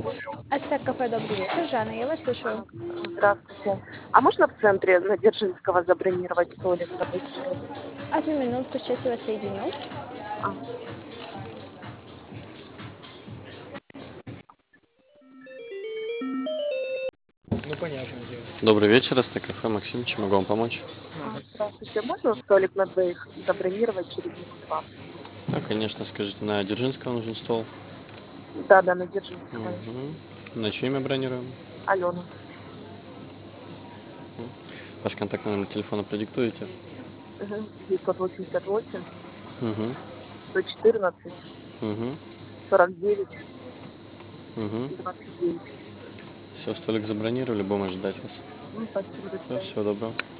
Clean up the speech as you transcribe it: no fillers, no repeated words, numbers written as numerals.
Астек кафе, добрый вечер. Жанна, я вас слушаю. Здравствуйте. А можно в центре на Дзержинского забронировать столик на выезд? Одну минутку, сейчас я вас соединю. А, Ну, понятное дело. Добрый вечер, СТ кафе, Максим, чем могу вам помочь? здравствуйте. Можно столик на двоих забронировать через минут 20? Да, конечно, скажите, на Дзержинского нужен стол? Да, на Дзержинского. Угу. На чье имя бронируем? Алена. Ваш контактный номер телефона продиктуете? 988, Угу. 114, Угу. 49, Угу. 29. Все, столик забронировали, будем ожидать вас. Спасибо, до Все, свидания. всего доброго.